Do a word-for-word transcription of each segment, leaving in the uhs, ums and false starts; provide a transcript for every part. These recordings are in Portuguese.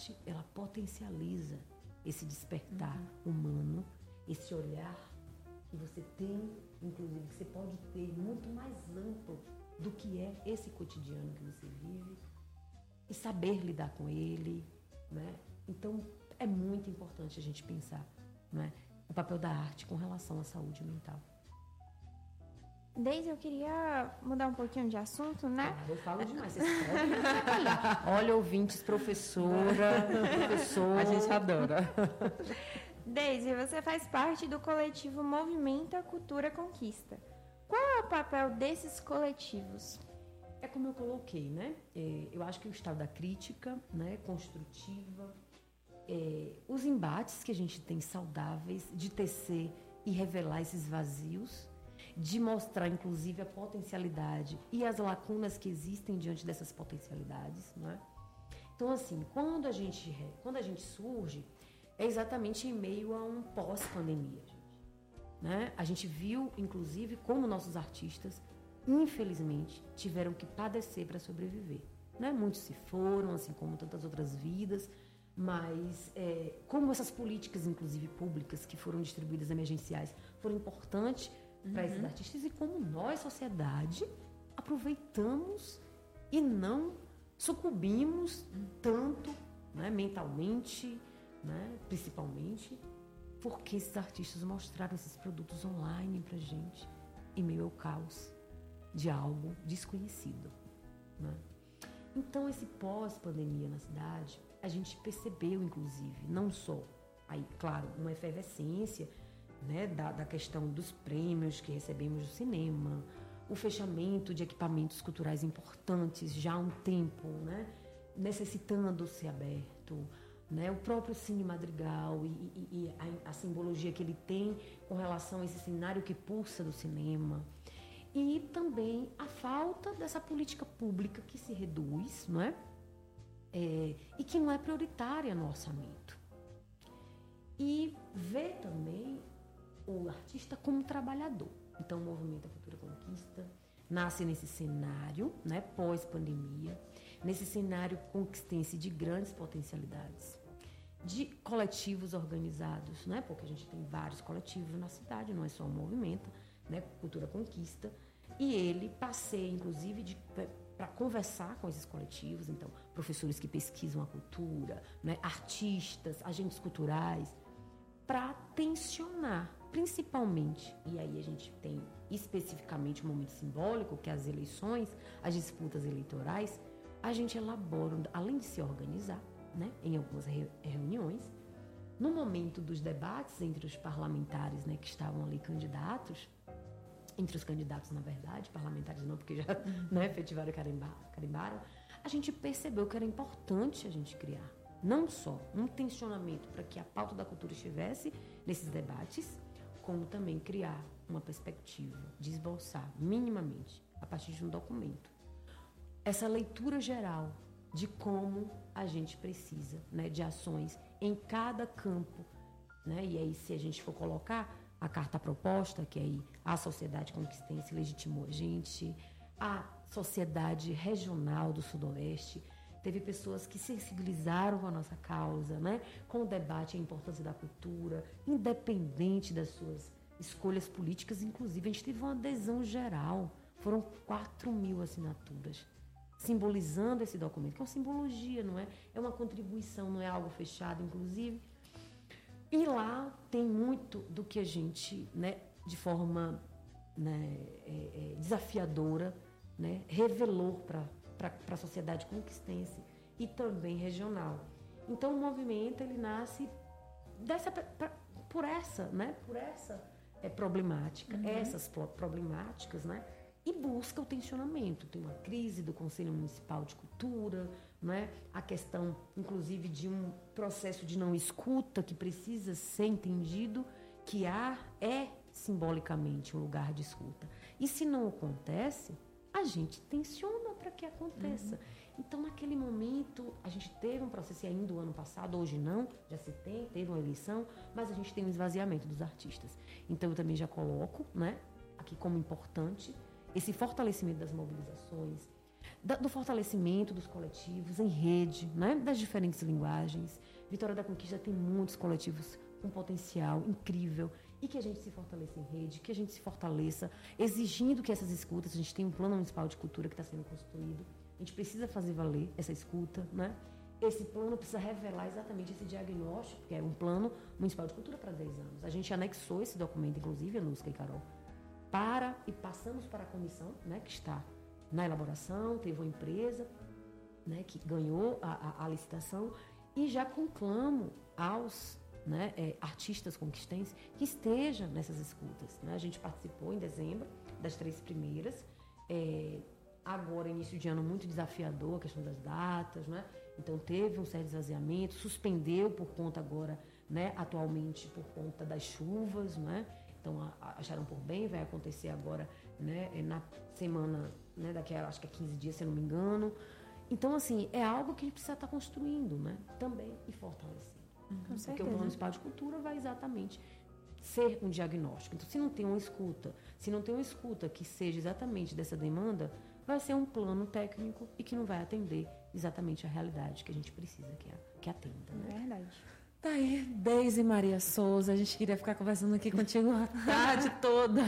arte, ela potencializa esse despertar uhum. humano, esse olhar que você tem, inclusive, que você pode ter muito mais amplo do que é esse cotidiano que você vive e saber lidar com ele, né? Então, é muito importante a gente pensar, né, o papel da arte com relação à saúde mental. Deise, eu queria mudar um pouquinho de assunto, né? Ah, eu falo demais, vocês podem. Olha, ouvintes, professora, professor. A gente adora. Deise, você faz parte do coletivo Movimenta Cultura Conquista. Qual é o papel desses coletivos? É como eu coloquei, né? É, eu acho que o estado da crítica, né, construtiva, é, os embates que a gente tem saudáveis de tecer e revelar esses vazios, de mostrar, inclusive, a potencialidade e as lacunas que existem diante dessas potencialidades, né? Então, assim, quando a gente, quando a gente surge, é exatamente em meio a um pós-pandemia, gente, né? A gente viu, inclusive, como nossos artistas, infelizmente, tiveram que padecer para sobreviver, né? Muitos se foram, assim como tantas outras vidas, mas é, como essas políticas, inclusive públicas, que foram distribuídas emergenciais, foram importantes uhum. para esses artistas e como nós, sociedade, aproveitamos e não sucumbimos tanto, né, mentalmente, né, principalmente, porque esses artistas mostraram esses produtos online para gente em meio ao caos de algo desconhecido, né? Então, esse pós-pandemia na cidade, a gente percebeu, inclusive, não só, aí, claro, uma efervescência, né, da, da questão dos prêmios que recebemos do cinema, o fechamento de equipamentos culturais importantes já há um tempo, né, necessitando ser aberto, né, o próprio Cine Madrigal e, e, e a, a simbologia que ele tem com relação a esse cenário que pulsa do cinema. E também a falta dessa política pública que se reduz, não é? É, e que não é prioritária no orçamento. E ver também o artista como trabalhador. Então, o Movimento Cultura Conquista nasce nesse cenário, né, pós-pandemia, nesse cenário conquistense de grandes potencialidades, de coletivos organizados, né, porque a gente tem vários coletivos na cidade, não é só o Movimento, né, Cultura Conquista, e ele passeia, inclusive, para conversar com esses coletivos, então, professores que pesquisam a cultura, né, artistas, agentes culturais, para tensionar, principalmente, e aí a gente tem especificamente um momento simbólico, que é as eleições, as disputas eleitorais, a gente elabora, além de se organizar, né, em algumas re- reuniões, no momento dos debates entre os parlamentares, né, que estavam ali candidatos, entre os candidatos, na verdade, parlamentares não, porque já uhum. né, efetivaram e carimbar, carimbaram, a gente percebeu que era importante a gente criar não só um tensionamento para que a pauta da cultura estivesse nesses debates, como também criar uma perspectiva de esboçar minimamente, a partir de um documento, essa leitura geral de como a gente precisa, né, de ações em cada campo, né? E aí, se a gente for colocar a carta proposta, que aí a sociedade conquistense legitimou a gente, a sociedade regional do Sudoeste, teve pessoas que sensibilizaram com a nossa causa, né? Com o debate e a importância da cultura, independente das suas escolhas políticas. Inclusive, a gente teve uma adesão geral, foram quatro mil assinaturas, simbolizando esse documento, que é uma simbologia, não é? É uma contribuição, não é algo fechado, inclusive. E lá tem muito do que a gente, né, de forma, né, é, é, desafiadora, né, revelou para para a sociedade conquistense e também regional. Então, o movimento ele nasce dessa, pra, por essa, né, por essa é, problemática, uhum. essas problemáticas, né, e busca o tensionamento. Tem uma crise do Conselho Municipal de Cultura, né, a questão, inclusive, de um processo de não escuta que precisa ser entendido, que há, é simbolicamente um lugar de escuta. E se não acontece, a gente tensiona para que aconteça. Uhum. Então, naquele momento, a gente teve um processo, e ainda o ano passado, hoje não, já se tem, teve uma eleição, mas a gente tem um esvaziamento dos artistas. Então, eu também já coloco, né, aqui como importante esse fortalecimento das mobilizações, da, do fortalecimento dos coletivos em rede, né? Das diferentes linguagens. Vitória da Conquista tem muitos coletivos com potencial incrível e que a gente se fortaleça em rede, que a gente se fortaleça exigindo que essas escutas, a gente tem um plano municipal de cultura que está sendo construído, a gente precisa fazer valer essa escuta, né? Esse plano precisa revelar exatamente esse diagnóstico, que é um plano municipal de cultura para dez anos. A gente anexou esse documento, inclusive, Anusca e Carol, para, e passamos para a comissão, né, que está na elaboração, teve uma empresa, né, que ganhou a, a, a licitação, e já conclamo aos, né, é, artistas conquistenses que estejam nessas escutas. Né? A gente participou em dezembro das três primeiras, é, agora, início de ano, muito desafiador, a questão das datas, né? Então, teve um certo esvaziamento, suspendeu por conta agora, né, atualmente, por conta das chuvas, né? Então, a, a, acharam por bem, vai acontecer agora, né, na semana, né, daqui a, acho que é quinze dias, se eu não me engano. Então, assim, é algo que a gente precisa estar construindo, né, também, e fortalecendo. Uhum, porque o Plano Municipal de Cultura vai exatamente ser um diagnóstico. Então, se não tem uma escuta, se não tem uma escuta que seja exatamente dessa demanda, vai ser um plano técnico e que não vai atender exatamente a realidade que a gente precisa que, a, que atenda. Né? É verdade. Tá aí, Deise Maria Souza. A gente queria ficar conversando aqui contigo a tarde toda.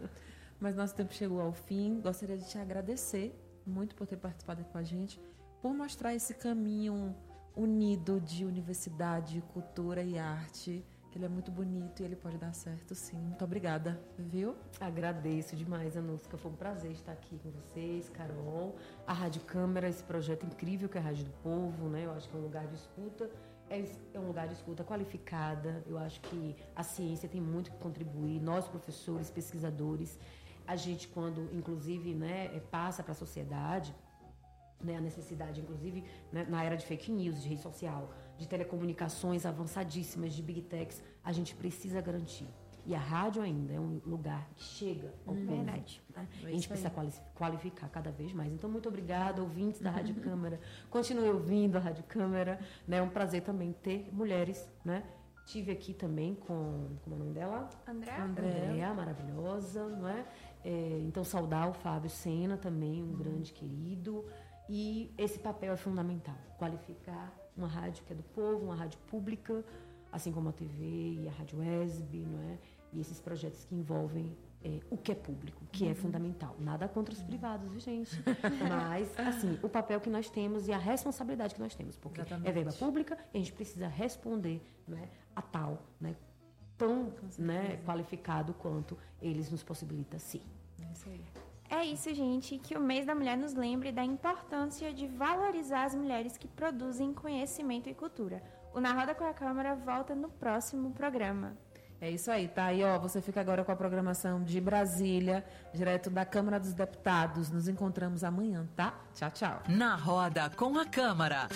Mas nosso tempo chegou ao fim. Gostaria de te agradecer muito por ter participado aqui com a gente, por mostrar esse caminho unido de universidade, cultura e arte, que ele é muito bonito e ele pode dar certo, sim. Muito obrigada, viu? Agradeço demais, Anusca. Foi um prazer estar aqui com vocês, Carol. A Rádio Câmara, esse projeto incrível que é a Rádio do Povo, né? Eu acho que é um lugar de escuta, é, é um lugar de escuta qualificada. Eu acho que a ciência tem muito que contribuir. Nós, professores, pesquisadores, a gente, quando, inclusive, né, passa para a sociedade, né, a necessidade, inclusive, né, na era de fake news, de rede social, de telecomunicações avançadíssimas, de big techs, a gente precisa garantir. E a rádio ainda é um lugar que chega ao hum, povo. Verdade. Né? A gente precisa qualificar cada vez mais. Então, muito obrigada, ouvintes da Rádio Câmara. Continue ouvindo a Rádio Câmara. Né? É um prazer também ter mulheres. Né? Tive aqui também com... Como é o nome dela? André. André. Andréa, maravilhosa. Não é? É, então, saudar o Fábio Sena também, um hum. grande querido. E esse papel é fundamental. Qualificar uma rádio que é do povo, uma rádio pública, assim como a T V e a Rádio E S B, não é? E esses projetos que envolvem é, o que é público, que uhum. é fundamental. Nada contra os privados, viu, gente? Mas, assim, o papel que nós temos e a responsabilidade que nós temos, porque Exatamente. É verba pública e a gente precisa responder, não é, a tal, né, tão né, qualificado quanto eles nos possibilitam ser. É isso aí. É isso, gente, que o Mês da Mulher nos lembre da importância de valorizar as mulheres que produzem conhecimento e cultura. O Na Roda com a Câmara volta no próximo programa. É isso aí, tá? E ó, você fica agora com a programação de Brasília, direto da Câmara dos Deputados. Nos encontramos amanhã, tá? Tchau, tchau. Na Roda com a Câmara.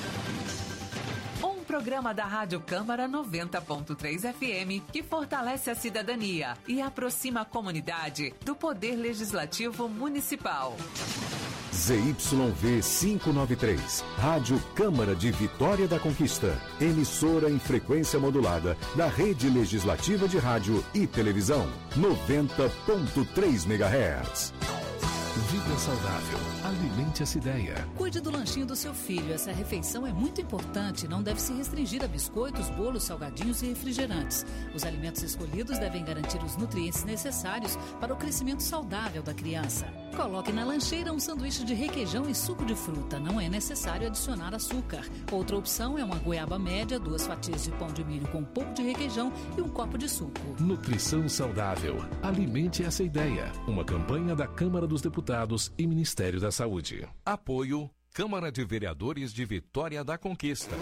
Programa da Rádio Câmara noventa ponto três F M que fortalece a cidadania e aproxima a comunidade do Poder Legislativo Municipal. Z Y V quinhentos e noventa e três, Rádio Câmara de Vitória da Conquista, emissora em frequência modulada da Rede Legislativa de Rádio e Televisão, noventa ponto três megahertz. Vida saudável. Alimente essa ideia. Cuide do lanchinho do seu filho. Essa refeição é muito importante e não deve se restringir a biscoitos, bolos, salgadinhos e refrigerantes. Os alimentos escolhidos devem garantir os nutrientes necessários para o crescimento saudável da criança. Coloque na lancheira um sanduíche de requeijão e suco de fruta. Não é necessário adicionar açúcar. Outra opção é uma goiaba média, duas fatias de pão de milho com um pouco de requeijão e um copo de suco. Nutrição saudável. Alimente essa ideia. Uma campanha da Câmara dos Deputados e Ministério da Saúde. Apoio Câmara de Vereadores de Vitória da Conquista.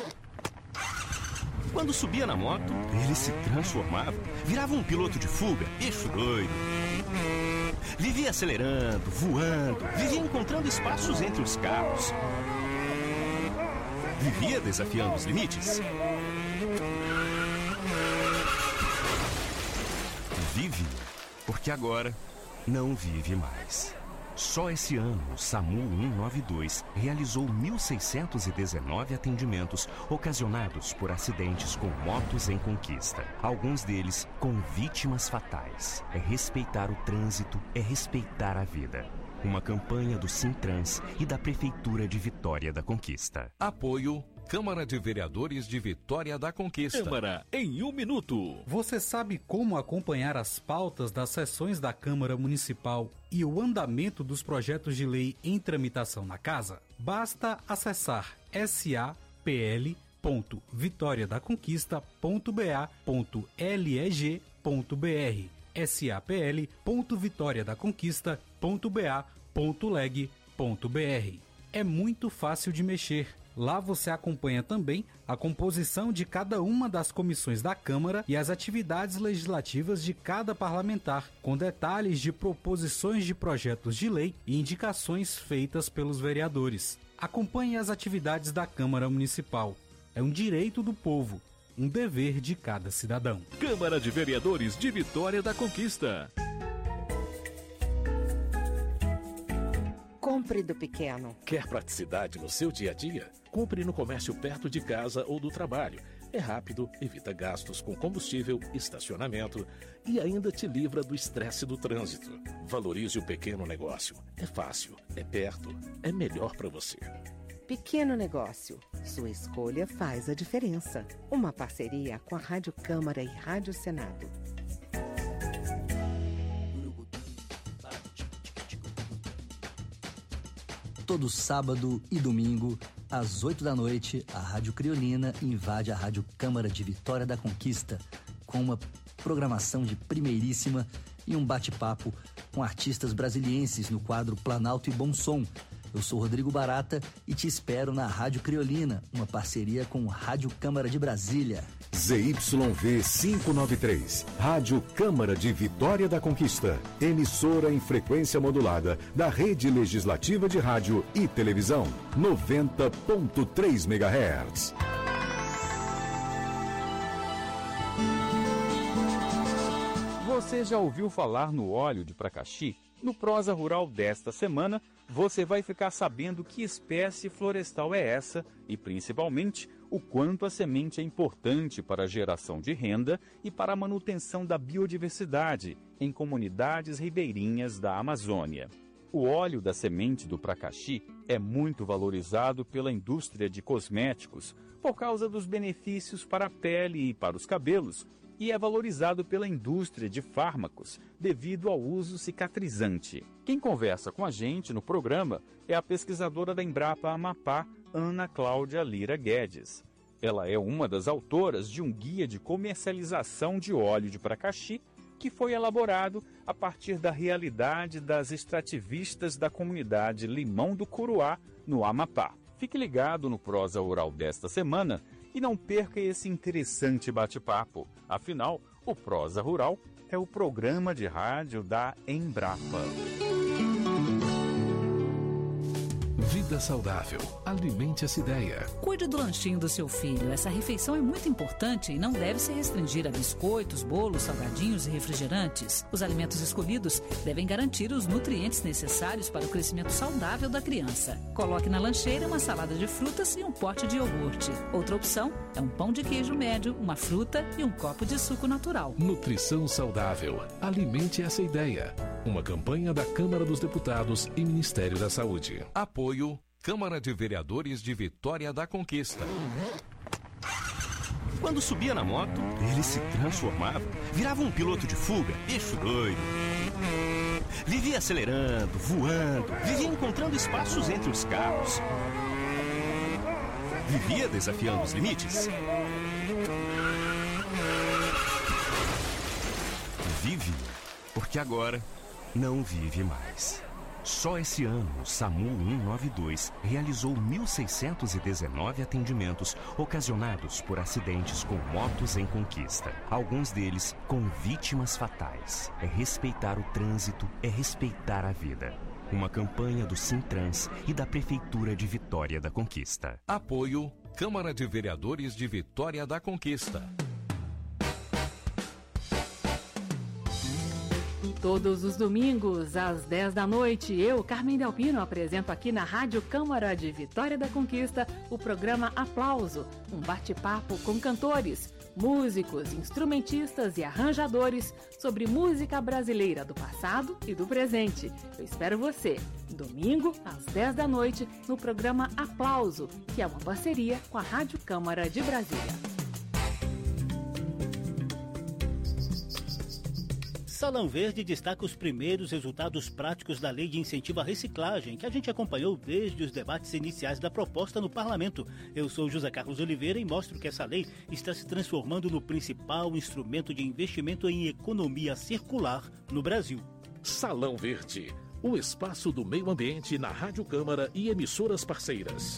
Quando subia na moto, ele se transformava, virava um piloto de fuga, bicho doido. Vivia acelerando, voando, vivia encontrando espaços entre os carros. Vivia desafiando os limites. Vive, porque agora não vive mais. Só esse ano, o SAMU cento e noventa e dois realizou mil seiscentos e dezenove atendimentos ocasionados por acidentes com motos em conquista. Alguns deles com vítimas fatais. É respeitar o trânsito, é respeitar a vida. Uma campanha do Sintrans e da Prefeitura de Vitória da Conquista. Apoio Câmara de Vereadores de Vitória da Conquista. Câmara em um minuto. Você sabe como acompanhar as pautas das sessões da Câmara Municipal e o andamento dos projetos de lei em tramitação na casa? Basta acessar sapl ponto vitória da conquista ponto ba ponto leg ponto br, sapl ponto vitória da conquista ponto ba ponto leg ponto br. É muito fácil de mexer. Lá você acompanha também a composição de cada uma das comissões da Câmara e as atividades legislativas de cada parlamentar, com detalhes de proposições de projetos de lei e indicações feitas pelos vereadores. Acompanhe as atividades da Câmara Municipal. É um direito do povo, um dever de cada cidadão. Câmara de Vereadores de Vitória da Conquista. Compre do pequeno. Quer praticidade no seu dia a dia? Compre no comércio perto de casa ou do trabalho. É rápido, evita gastos com combustível, estacionamento e ainda te livra do estresse do trânsito. Valorize o pequeno negócio. É fácil, é perto, é melhor para você. Pequeno negócio. Sua escolha faz a diferença. Uma parceria com a Rádio Câmara e Rádio Senado. Todo sábado e domingo, às oito da noite, a Rádio Criolina invade a Rádio Câmara de Vitória da Conquista com uma programação de primeiríssima e um bate-papo com artistas brasilienses no quadro Planalto e Bom Som. Eu sou Rodrigo Barata e te espero na Rádio Criolina, uma parceria com Rádio Câmara de Brasília. Z Y V quinhentos e noventa e três, Rádio Câmara de Vitória da Conquista, emissora em frequência modulada da Rede Legislativa de Rádio e Televisão, noventa ponto três megahertz. Você já ouviu falar no óleo de Pracaxi? No Prosa Rural desta semana, você vai ficar sabendo que espécie florestal é essa e, principalmente, o quanto a semente é importante para a geração de renda e para a manutenção da biodiversidade em comunidades ribeirinhas da Amazônia. O óleo da semente do Pracaxi é muito valorizado pela indústria de cosméticos por causa dos benefícios para a pele e para os cabelos, e é valorizado pela indústria de fármacos devido ao uso cicatrizante. Quem conversa com a gente no programa é a pesquisadora da Embrapa Amapá, Ana Cláudia Lira Guedes. Ela é uma das autoras de um guia de comercialização de óleo de Pracaxi que foi elaborado a partir da realidade das extrativistas da comunidade Limão do Curuá, no Amapá. Fique ligado no Prosa Rural desta semana e não perca esse interessante bate-papo. Afinal, o Prosa Rural é o programa de rádio da Embrapa. Vida saudável. Alimente essa ideia. Cuide do lanchinho do seu filho. Essa refeição é muito importante e não deve se restringir a biscoitos, bolos, salgadinhos e refrigerantes. Os alimentos escolhidos devem garantir os nutrientes necessários para o crescimento saudável da criança. Coloque na lancheira uma salada de frutas e um pote de iogurte. Outra opção é um pão de queijo médio, uma fruta e um copo de suco natural. Nutrição saudável. Alimente essa ideia. Uma campanha da Câmara dos Deputados e Ministério da Saúde. Apoio Câmara de Vereadores de Vitória da Conquista. Quando subia na moto, ele se transformava, virava um piloto de fuga, bicho doido. Vivia acelerando, voando, vivia encontrando espaços entre os carros. Vivia desafiando os limites. Vive, porque agora não vive mais. Só esse ano, o SAMU cento e noventa e dois realizou mil seiscentos e dezenove atendimentos ocasionados por acidentes com motos em conquista. Alguns deles com vítimas fatais. É respeitar o trânsito, é respeitar a vida. Uma campanha do Sintrans e da Prefeitura de Vitória da Conquista. Apoio Câmara de Vereadores de Vitória da Conquista. Todos os domingos, às dez da noite, eu, Carmen Delpino, apresento aqui na Rádio Câmara de Vitória da Conquista o programa Aplauso, um bate-papo com cantores, músicos, instrumentistas e arranjadores sobre música brasileira do passado e do presente. Eu espero você, domingo, às dez da noite, no programa Aplauso, que é uma parceria com a Rádio Câmara de Brasília. Salão Verde destaca os primeiros resultados práticos da Lei de Incentivo à Reciclagem, que a gente acompanhou desde os debates iniciais da proposta no Parlamento. Eu sou José Carlos Oliveira e mostro que essa lei está se transformando no principal instrumento de investimento em economia circular no Brasil. Salão Verde, o espaço do meio ambiente na Rádio Câmara e emissoras parceiras.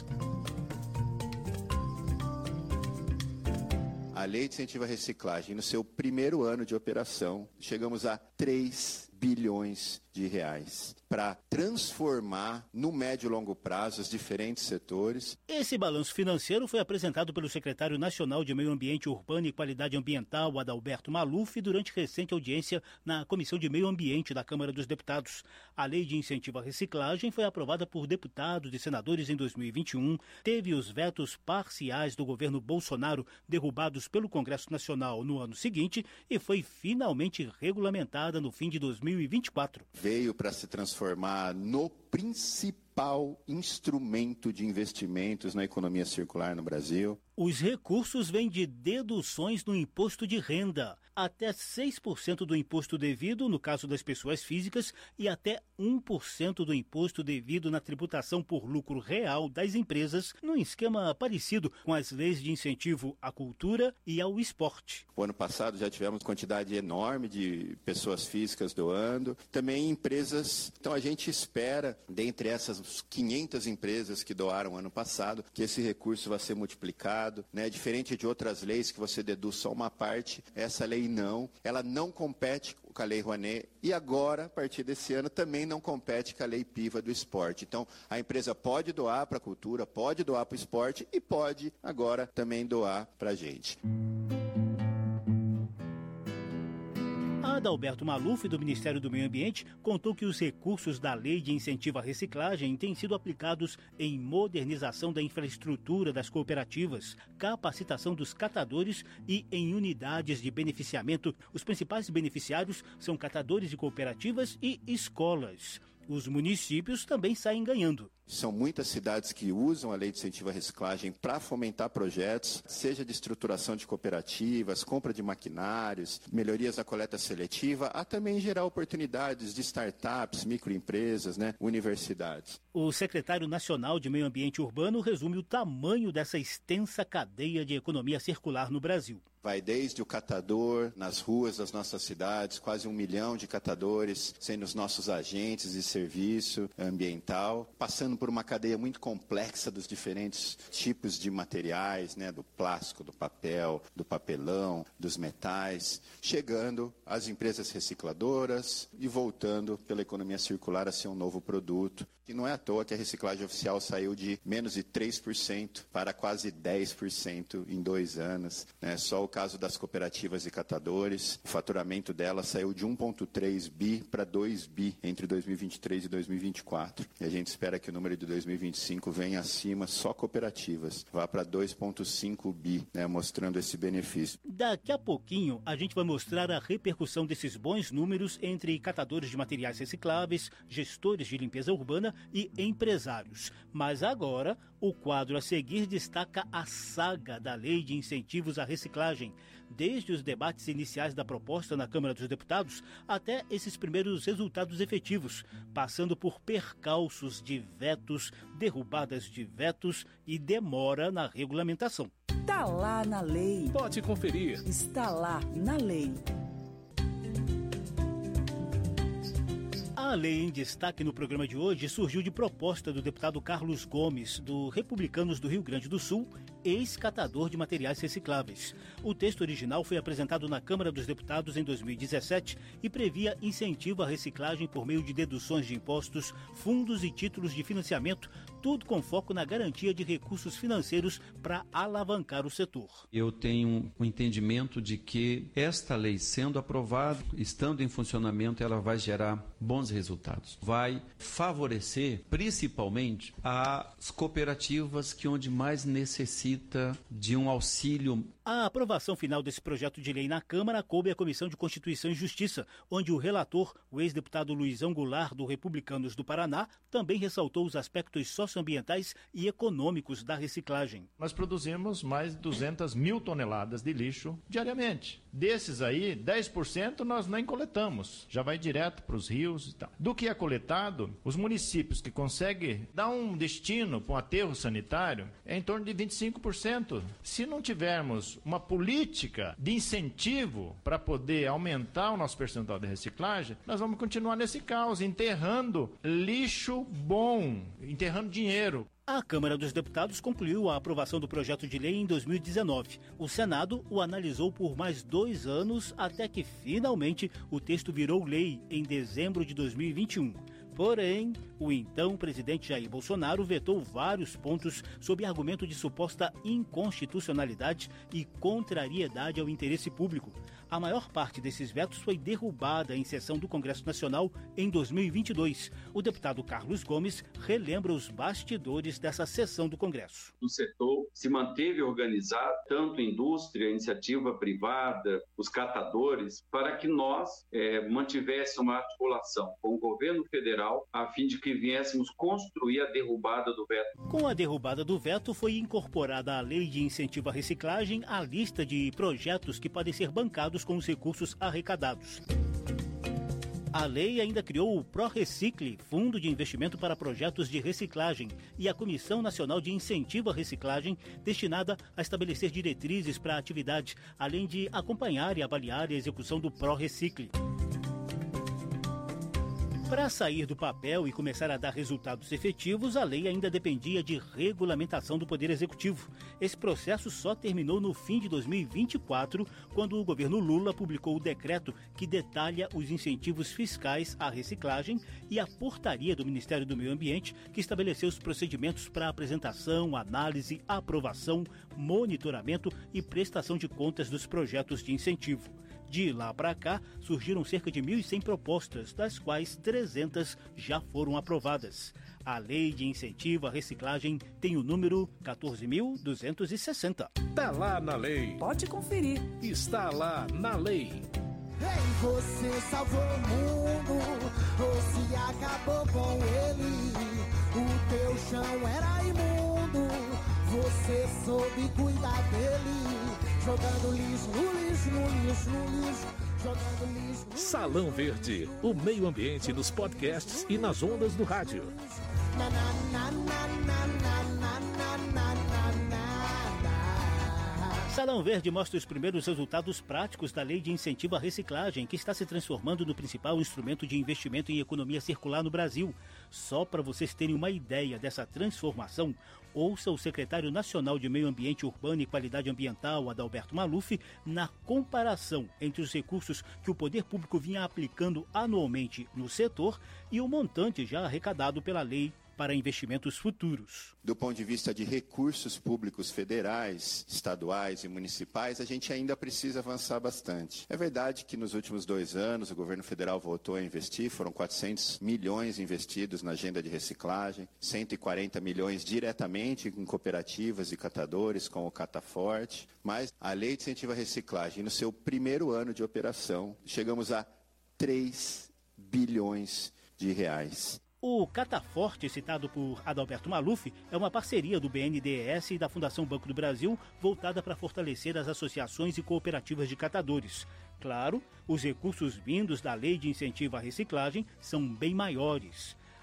A Lei de Incentivo à Reciclagem, no seu primeiro ano de operação, chegamos a três bilhões de reais para transformar no médio e longo prazo os diferentes setores. Esse balanço financeiro foi apresentado pelo secretário nacional de Meio Ambiente Urbano e Qualidade Ambiental, Adalberto Maluf, durante recente audiência na Comissão de Meio Ambiente da Câmara dos Deputados. A Lei de Incentivo à Reciclagem foi aprovada por deputados e senadores em dois mil e vinte e um, teve os vetos parciais do governo Bolsonaro derrubados pelo Congresso Nacional no ano seguinte e foi finalmente regulamentada no fim de dois mil e vinte e quatro. Veio para se transformar no principal instrumento de investimentos na economia circular no Brasil. Os recursos vêm de deduções no imposto de renda, até seis por cento do imposto devido no caso das pessoas físicas e até um por cento do imposto devido na tributação por lucro real das empresas, num esquema parecido com as leis de incentivo à cultura e ao esporte. O ano passado já tivemos quantidade enorme de pessoas físicas doando, também empresas. Então a gente espera, dentre essas quinhentas empresas que doaram ano passado, que esse recurso vai ser multiplicado. Né? Diferente de outras leis que você deduz só uma parte, essa lei não. Ela não compete com a Lei Rouanet e agora, a partir desse ano, também não compete com a Lei Piva do esporte. Então, a empresa pode doar para a cultura, pode doar para o esporte e pode agora também doar para a gente. Adalberto Maluf, do Ministério do Meio Ambiente, contou que os recursos da Lei de Incentivo à Reciclagem têm sido aplicados em modernização da infraestrutura das cooperativas, capacitação dos catadores e em unidades de beneficiamento. Os principais beneficiários são catadores de cooperativas e escolas. Os municípios também saem ganhando. São muitas cidades que usam a Lei de Incentivo à Reciclagem para fomentar projetos, seja de estruturação de cooperativas, compra de maquinários, melhorias na coleta seletiva, há também gerar oportunidades de startups, microempresas, né, universidades. O secretário nacional de Meio Ambiente Urbano resume o tamanho dessa extensa cadeia de economia circular no Brasil. Vai desde o catador nas ruas das nossas cidades, quase um milhão de catadores sendo os nossos agentes de serviço ambiental, passando por uma cadeia muito complexa dos diferentes tipos de materiais, né, do plástico, do papel, do papelão, dos metais, chegando às empresas recicladoras e voltando pela economia circular a ser um novo produto. E não é à toa que a reciclagem oficial saiu de menos de três por cento para quase dez por cento em dois anos. Né? Só o caso das cooperativas e catadores, o faturamento delas saiu de um vírgula três bi para dois bi entre dois mil e vinte e três e dois mil e vinte e quatro. E a gente espera que o número de dois mil e vinte e cinco venha acima, só cooperativas, vá para dois vírgula cinco bi, né? Mostrando esse benefício. Daqui a pouquinho a gente vai mostrar a repercussão desses bons números entre catadores de materiais recicláveis, gestores de limpeza urbana e empresários. Mas agora, o quadro a seguir destaca a saga da Lei de Incentivos à Reciclagem, desde os debates iniciais da proposta na Câmara dos Deputados até esses primeiros resultados efetivos, passando por percalços de vetos, derrubadas de vetos e demora na regulamentação. Está lá na lei. Pode conferir. Está lá na lei. A lei em destaque no programa de hoje surgiu de proposta do deputado Carlos Gomes, do Republicanos do Rio Grande do Sul, ex-catador de materiais recicláveis. O texto original foi apresentado na Câmara dos Deputados em dois mil e dezessete e previa incentivo à reciclagem por meio de deduções de impostos, fundos e títulos de financiamento, tudo com foco na garantia de recursos financeiros para alavancar o setor. Eu tenho um entendimento de que esta lei sendo aprovada, estando em funcionamento, ela vai gerar bons resultados. Vai favorecer principalmente as cooperativas que onde mais necessita de um auxílio. A aprovação final desse projeto de lei na Câmara coube à Comissão de Constituição e Justiça, onde o relator, o ex-deputado Luizão Goulart, do Republicanos do Paraná, também ressaltou os aspectos socioambientais e econômicos da reciclagem. Nós produzimos mais de duzentas mil toneladas de lixo diariamente. Desses aí, dez por cento nós nem coletamos, já vai direto para os rios e tal. Do que é coletado, os municípios que conseguem dar um destino para um aterro sanitário é em torno de vinte e cinco por cento. Se não tivermos uma política de incentivo para poder aumentar o nosso percentual de reciclagem, nós vamos continuar nesse caos, enterrando lixo bom, enterrando dinheiro. A Câmara dos Deputados concluiu a aprovação do projeto de lei em dois mil e dezenove. O Senado o analisou por mais dois anos até que, finalmente, o texto virou lei em dezembro de dois mil e vinte e um. Porém, o então presidente Jair Bolsonaro vetou vários pontos sob argumento de suposta inconstitucionalidade e contrariedade ao interesse público. A maior parte desses vetos foi derrubada em sessão do Congresso Nacional em dois mil e vinte e dois. O deputado Carlos Gomes relembra os bastidores dessa sessão do Congresso. O setor se manteve organizado, tanto a indústria, a iniciativa privada, os catadores, para que nós é, mantivéssemos uma articulação com o governo federal a fim de que viéssemos construir a derrubada do veto. Com a derrubada do veto, foi incorporada a Lei de Incentivo à Reciclagem à lista de projetos que podem ser bancados com os recursos arrecadados. A lei ainda criou o ProRecicle, Fundo de Investimento para Projetos de Reciclagem, e a Comissão Nacional de Incentivo à Reciclagem, destinada a estabelecer diretrizes para a atividade, além de acompanhar e avaliar a execução do ProRecicle. Para sair do papel e começar a dar resultados efetivos, a lei ainda dependia de regulamentação do Poder Executivo. Esse processo só terminou no fim de dois mil e vinte e quatro, quando o governo Lula publicou o decreto que detalha os incentivos fiscais à reciclagem e a portaria do Ministério do Meio Ambiente, que estabeleceu os procedimentos para apresentação, análise, aprovação, monitoramento e prestação de contas dos projetos de incentivo. De lá para cá, surgiram cerca de mil e cem propostas, das quais trezentas já foram aprovadas. A Lei de Incentivo à Reciclagem tem o número quatorze mil duzentos e sessenta. Tá lá na lei. Pode conferir. Está lá na lei. Ei, você salvou o mundo, ou se acabou com ele. O teu chão era imundo, você soube cuidar dele. Jogando lixo no lixo, no lixo, no lixo, jogando lixo no Salão Verde, o meio ambiente nos podcasts e nas ondas do rádio. Na, na, na, na, na, na, na, na, na. Salão Verde mostra os primeiros resultados práticos da Lei de Incentivo à Reciclagem, que está se transformando no principal instrumento de investimento em economia circular no Brasil. Só para vocês terem uma ideia dessa transformação, ouça o secretário nacional de Meio Ambiente Urbano e Qualidade Ambiental, Adalberto Maluf, na comparação entre os recursos que o poder público vinha aplicando anualmente no setor e o montante já arrecadado pela lei para investimentos futuros. Do ponto de vista de recursos públicos federais, estaduais e municipais, a gente ainda precisa avançar bastante. É verdade que nos últimos dois anos o governo federal voltou a investir, foram quatrocentos milhões investidos na agenda de reciclagem, cento e quarenta milhões diretamente em cooperativas e catadores, com o Cataforte, mas a Lei de Incentivo à Reciclagem, no seu primeiro ano de operação, chegamos a três bilhões de reais. O Cataforte, citado por Adalberto Maluf, é uma parceria do B N D E S e da Fundação Banco do Brasil, voltada para fortalecer as associações e cooperativas de catadores. Claro, os recursos vindos da Lei de Incentivo à Reciclagem são bem maiores.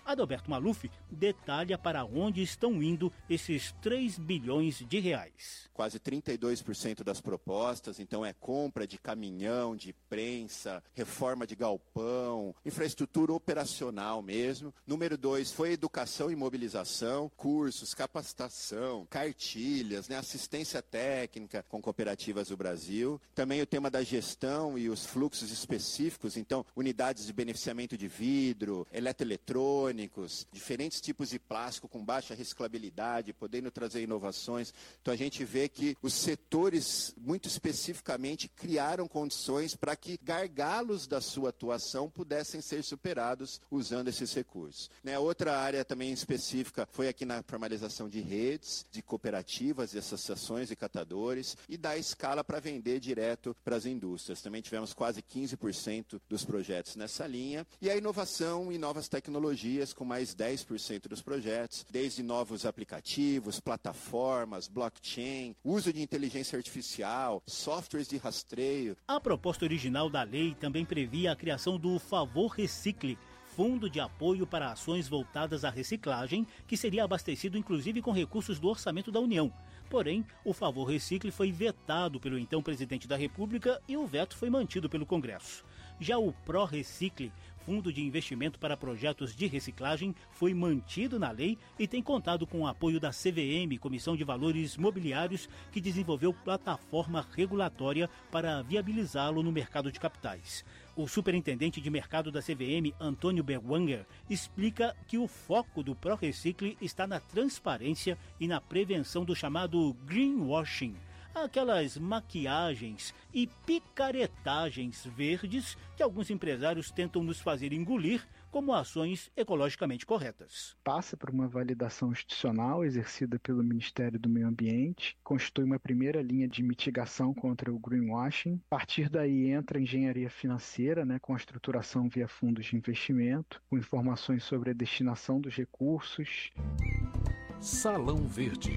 Adalberto Maluf detalha para onde estão indo esses três bilhões de reais. Quase trinta e dois por cento das propostas, então é compra de caminhão, de prensa, reforma de galpão, infraestrutura operacional mesmo. Número dois foi educação e mobilização, cursos, capacitação, cartilhas, né, assistência técnica com cooperativas do Brasil. Também o tema da gestão e os fluxos específicos, então unidades de beneficiamento de vidro, eletroeletrônicos, diferentes tipos de plástico com baixa reciclabilidade, podendo trazer inovações. Então a gente vê que os setores, muito especificamente, criaram condições para que gargalos da sua atuação pudessem ser superados usando esses recursos. Né, outra área também específica foi aqui na formalização de redes, de cooperativas, de associações e catadores, e dar escala para vender direto para as indústrias. Também tivemos quase quinze por cento dos projetos nessa linha. E a inovação e novas tecnologias, com mais dez por cento dos projetos, desde novos aplicativos, plataformas, blockchain, uso de inteligência artificial, softwares de rastreio. A proposta original da lei também previa a criação do Favor Recicle, fundo de apoio para ações voltadas à reciclagem, que seria abastecido inclusive com recursos do orçamento da União. Porém, o Favor Recicle foi vetado pelo então presidente da República e o veto foi mantido pelo Congresso. Já o Pro Recicle, Fundo de Investimento para Projetos de Reciclagem, foi mantido na lei e tem contado com o apoio da C V M, Comissão de Valores Mobiliários, que desenvolveu plataforma regulatória para viabilizá-lo no mercado de capitais. O superintendente de mercado da C V M, Antônio Berwanger, explica que o foco do ProRecicle está na transparência e na prevenção do chamado greenwashing, aquelas maquiagens e picaretagens verdes que alguns empresários tentam nos fazer engolir como ações ecologicamente corretas. Passa por uma validação institucional exercida pelo Ministério do Meio Ambiente, constitui uma primeira linha de mitigação contra o greenwashing. A partir daí entra a engenharia financeira, né, com a estruturação via fundos de investimento, com informações sobre a destinação dos recursos. Salão Verde.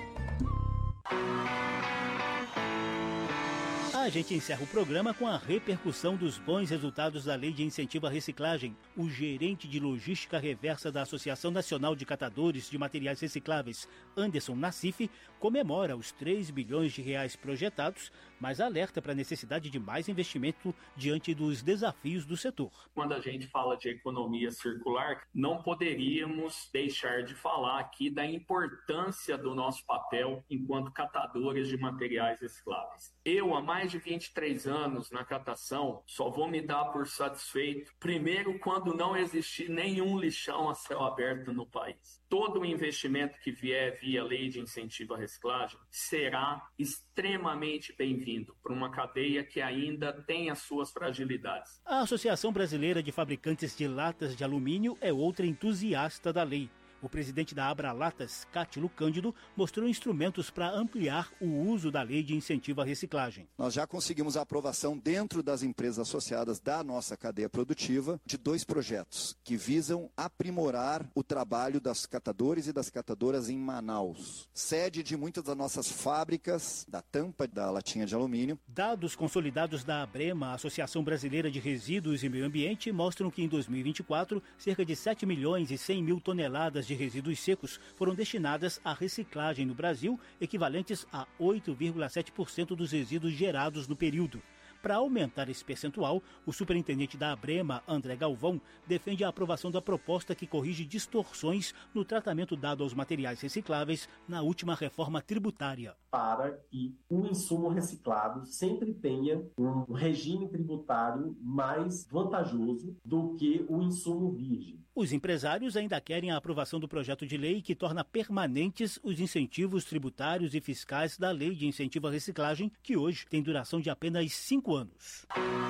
A gente encerra o programa com a repercussão dos bons resultados da Lei de Incentivo à Reciclagem. O gerente de logística reversa da Associação Nacional de Catadores de Materiais Recicláveis, Anderson Nassif, comemora os três bilhões de reais projetados, mas alerta para a necessidade de mais investimento diante dos desafios do setor. Quando a gente fala de economia circular, não poderíamos deixar de falar aqui da importância do nosso papel enquanto catadores de materiais recicláveis. Eu, há mais de vinte e três anos na catação, só vou me dar por satisfeito, primeiro, quando não existir nenhum lixão a céu aberto no país. Todo o investimento que vier via Lei de Incentivo à Reciclagem será extremamente bem-vindo para uma cadeia que ainda tem as suas fragilidades. A Associação Brasileira de Fabricantes de Latas de Alumínio é outra entusiasta da lei. O presidente da Abralatas, Cátilo Cândido, mostrou instrumentos para ampliar o uso da Lei de Incentivo à Reciclagem. Nós já conseguimos a aprovação dentro das empresas associadas da nossa cadeia produtiva de dois projetos que visam aprimorar o trabalho das catadores e das catadoras em Manaus, sede de muitas das nossas fábricas da tampa da latinha de alumínio. Dados consolidados da ABREMA, Associação Brasileira de Resíduos e Meio Ambiente, mostram que em dois mil e vinte e quatro, cerca de sete milhões e cem mil toneladas de resíduos secos foram destinadas à reciclagem no Brasil, equivalentes a oito vírgula sete por cento dos resíduos gerados no período. Para aumentar esse percentual, o superintendente da ABREMA, André Galvão, defende a aprovação da proposta que corrige distorções no tratamento dado aos materiais recicláveis na última reforma tributária. Para que o insumo reciclado sempre tenha um regime tributário mais vantajoso do que o insumo virgem. Os empresários ainda querem a aprovação do projeto de lei que torna permanentes os incentivos tributários e fiscais da Lei de Incentivo à Reciclagem, que hoje tem duração de apenas cinco anos.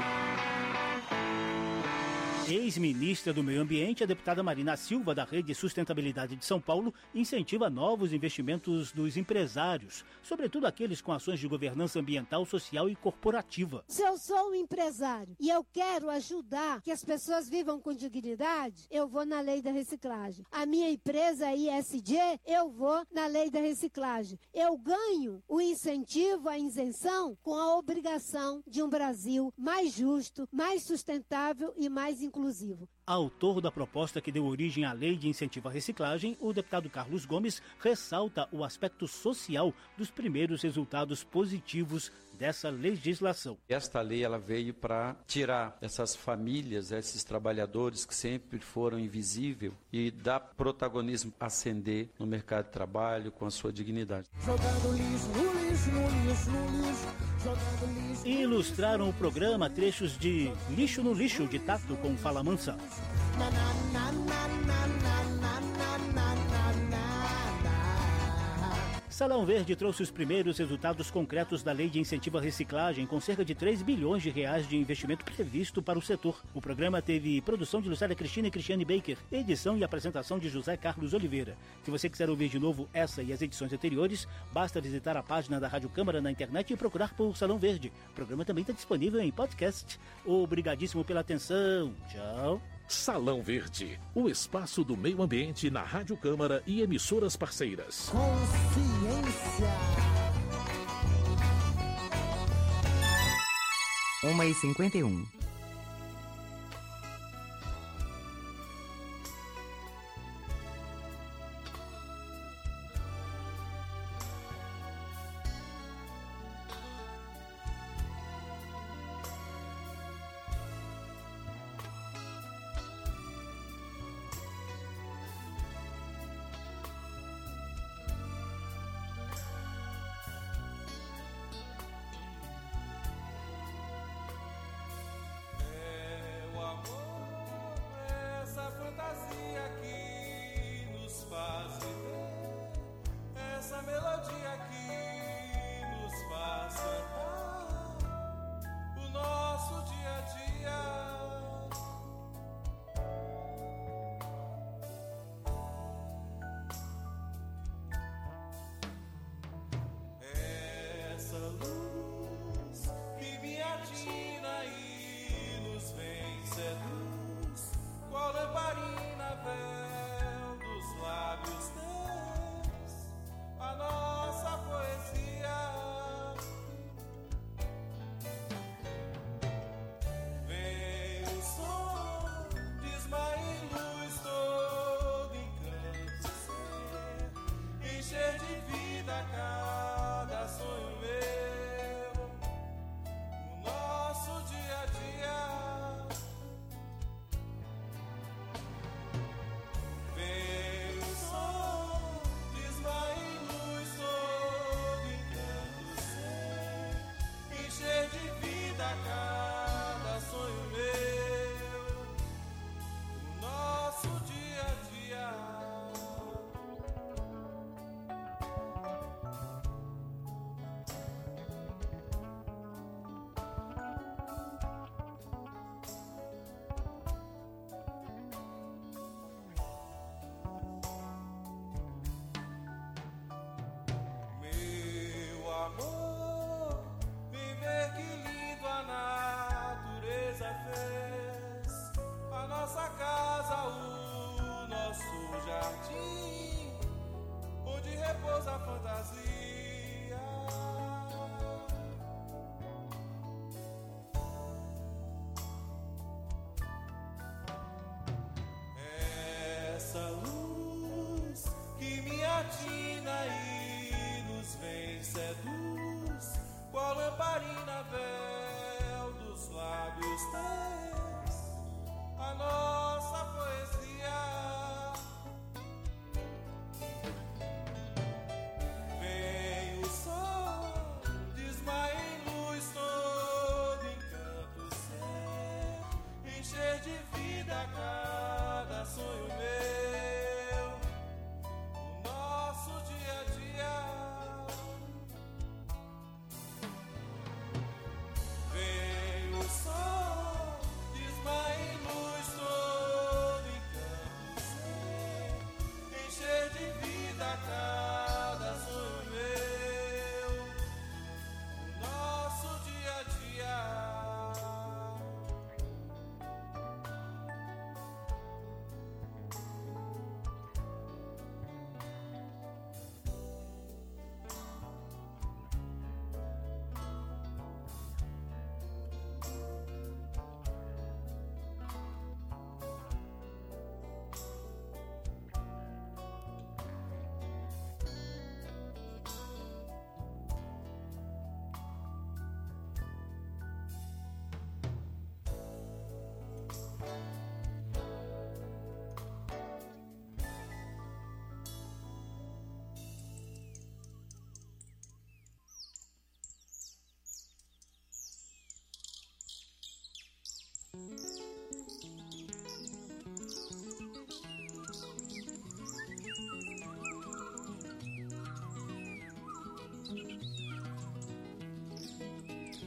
Ex-ministra do Meio Ambiente, a deputada Marina Silva, da Rede Sustentabilidade de São Paulo, incentiva novos investimentos dos empresários, sobretudo aqueles com ações de governança ambiental, social e corporativa. Se eu sou um empresário e eu quero ajudar que as pessoas vivam com dignidade, eu vou na lei da reciclagem. A minha empresa I S G, eu vou na lei da reciclagem. Eu ganho o incentivo, a isenção, com a obrigação de um Brasil mais justo, mais sustentável e mais inclusivo. inclusivo. Autor da proposta que deu origem à Lei de Incentivo à Reciclagem, o deputado Carlos Gomes ressalta o aspecto social dos primeiros resultados positivos dessa legislação. Esta lei ela veio para tirar essas famílias, esses trabalhadores que sempre foram invisíveis e dar protagonismo, ascender no mercado de trabalho com a sua dignidade. Jogando lixo, no lixo, no lixo, no lixo, jogando lixo. E ilustraram o programa trechos de Lixo no Lixo, de Tato com Fala Mansa. Na, na, na, na, na, na, na, na, na, na. Salão Verde trouxe os primeiros resultados concretos da Lei de Incentivo à Reciclagem, com cerca de três bilhões de reais de investimento previsto para o setor. O programa teve produção de Lucélia Cristina e Cristiane Baker, edição e apresentação de José Carlos Oliveira. Se você quiser ouvir de novo essa e as edições anteriores, basta visitar a página da Rádio Câmara na internet e procurar por Salão Verde. O programa também está disponível em podcast. Obrigadíssimo pela atenção. Tchau. Salão Verde, o espaço do meio ambiente na Rádio Câmara e emissoras parceiras. Consciência. uma e cinquenta e um.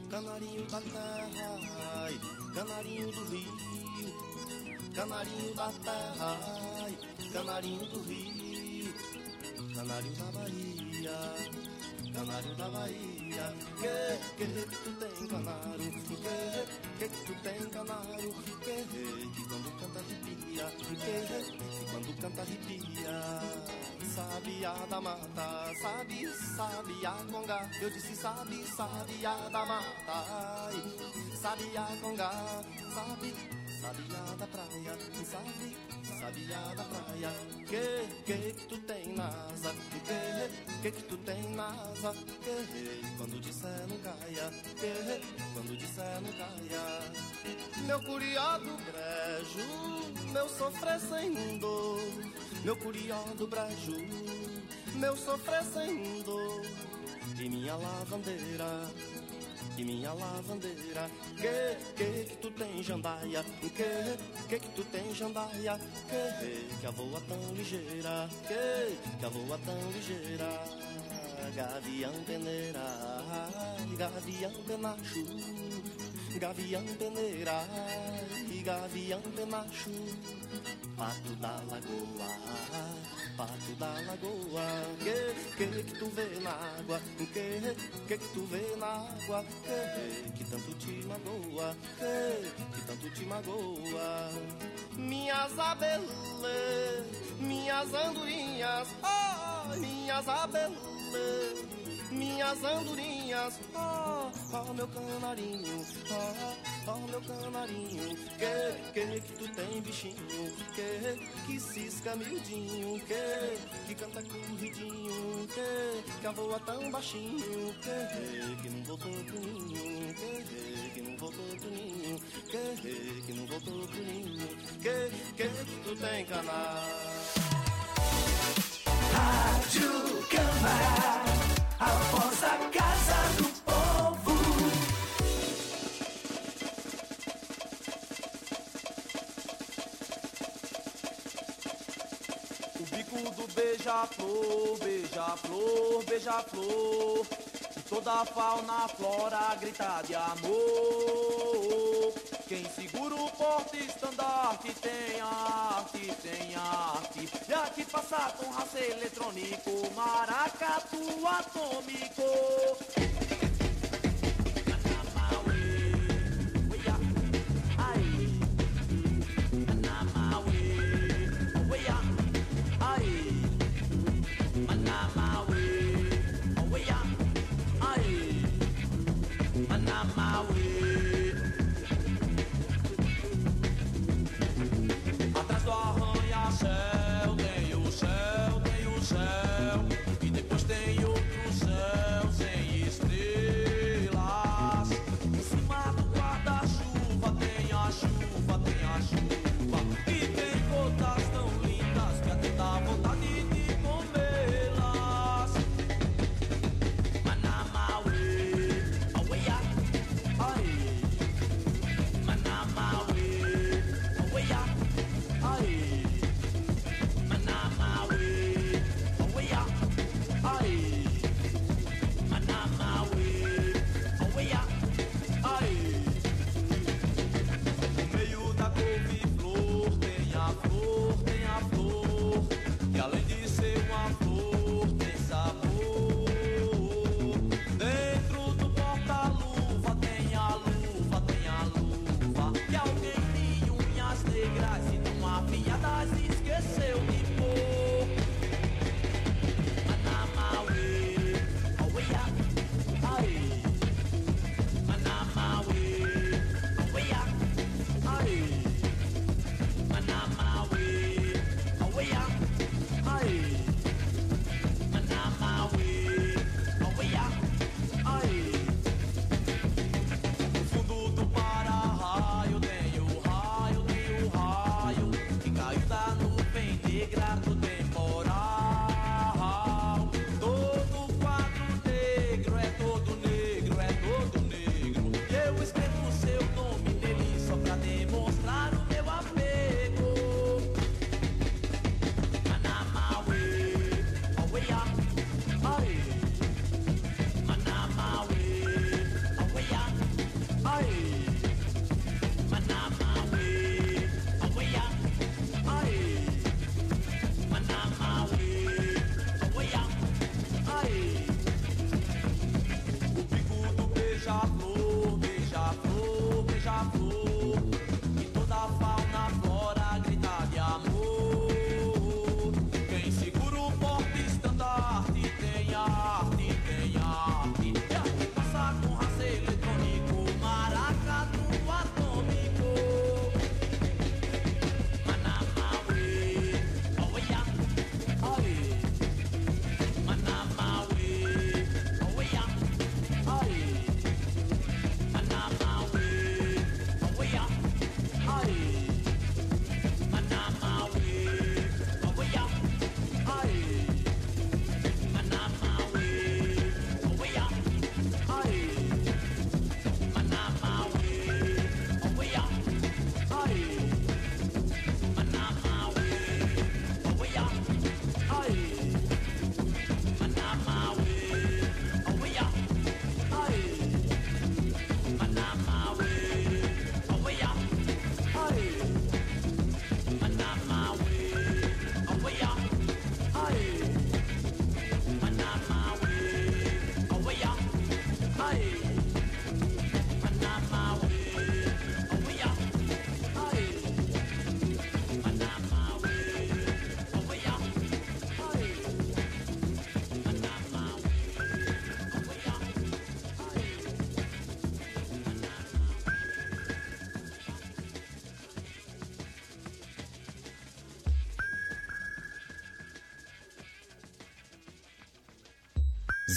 canarinho da terra, ai, canarinho do rio, canarinho da terra, ai, canarinho do rio, canário da Bahia, canário da Bahia. Que, que tu tem canário, que, que tu tem canário, que, que quando canta arrepia, que, que quando canta arrepia. Sabiá da mata, sabe, sabiá conga. Eu disse sabe, sabiá da mata, ai, sabiá conga, sabe, sabiá da praia, sabe, sabiá da praia. Que, que que tu tem nasa, que, que que tu tem nasa, que, quando disser não caia, que, quando disser não caia. Meu curió do brejo, meu sofrer sem dor, meu curió do brejo, meu sofrer sem dor. E minha lavandeira, e minha lavandeira. Que, que que tu tem jandaia, que, que que tu tem jandaia, que, que a voa tão ligeira, que, que a voa tão ligeira. Gavião peneira, gavião penacho, gavião peneira, gavião penacho. Pato da lagoa, pato da lagoa. Que, que que tu vê na água, que, que que tu vê na água, que, que tanto te magoa, que, que tanto te magoa. Minhas abelê, minhas andorinhas, oh, minhas abelê, minhas andorinhas, oh, oh meu canarinho, oh, oh meu canarinho. Que, que que tu tem bichinho, que, que cisca miudinho, que, que canta corridinho, que, que a voa tão baixinho, que, que não voltou pro ninho, que, que não voltou pro ninho, que, que não voltou pro ninho. Que, que que tu tem canal? Rádio Câmara, a voz da casa do povo. O bico do beija-flor, beija-flor, beija-flor, e toda a fauna, a flora grita de amor. Quem segura o porta-estandarte tem arte, tem arte. E aqui passa com raça eletrônico, maracatu atômico. Atrás do arranha-céu tem o céu, tem o céu, e depois tem outro céu sem estrelas. Em cima do guarda-chuva tem a chuva, tem a chuva, e tem gotas tão lindas que até dá vontade de comê-las. Manamauê, aueia, ai.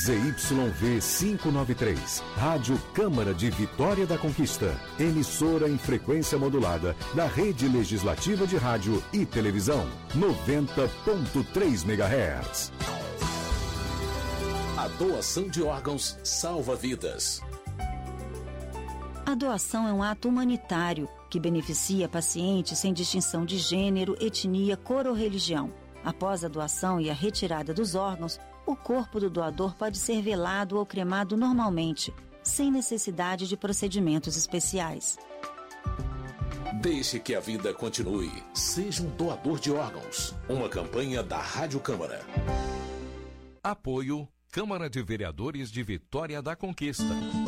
Z Y V quinhentos e noventa e três, Rádio Câmara de Vitória da Conquista, emissora em frequência modulada da Rede Legislativa de Rádio e Televisão, noventa ponto três megahertz. A doação de órgãos salva vidas. A doação é um ato humanitário que beneficia pacientes sem distinção de gênero, etnia, cor ou religião. Após a doação e a retirada dos órgãos, o corpo do doador pode ser velado ou cremado normalmente, sem necessidade de procedimentos especiais. Deixe que a vida continue. Seja um doador de órgãos. Uma campanha da Rádio Câmara. Apoio Câmara de Vereadores de Vitória da Conquista.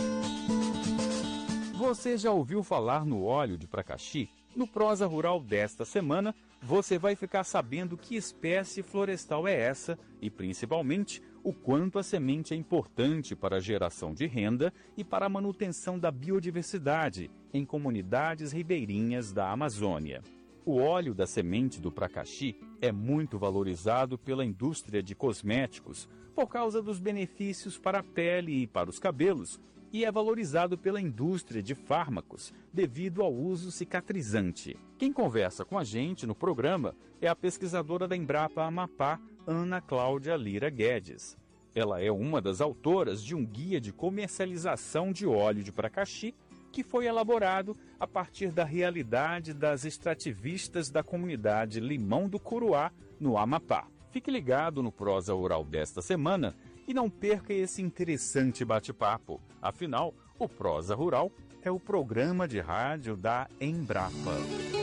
Você já ouviu falar no óleo de Pracaxi? No Prosa Rural desta semana, você vai ficar sabendo que espécie florestal é essa e, principalmente, o quanto a semente é importante para a geração de renda e para a manutenção da biodiversidade em comunidades ribeirinhas da Amazônia. O óleo da semente do Pracaxi é muito valorizado pela indústria de cosméticos por causa dos benefícios para a pele e para os cabelos, e é valorizado pela indústria de fármacos devido ao uso cicatrizante. Quem conversa com a gente no programa é a pesquisadora da Embrapa Amapá, Ana Cláudia Lira Guedes. Ela é uma das autoras de um guia de comercialização de óleo de Pracaxi que foi elaborado a partir da realidade das extrativistas da comunidade Limão do Curuá, no Amapá. Fique ligado no Prosa Rural desta semana e não perca esse interessante bate-papo. Afinal, o Prosa Rural é o programa de rádio da Embrapa.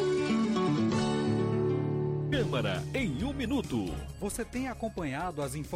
Câmara em um minuto. Você tem acompanhado as informações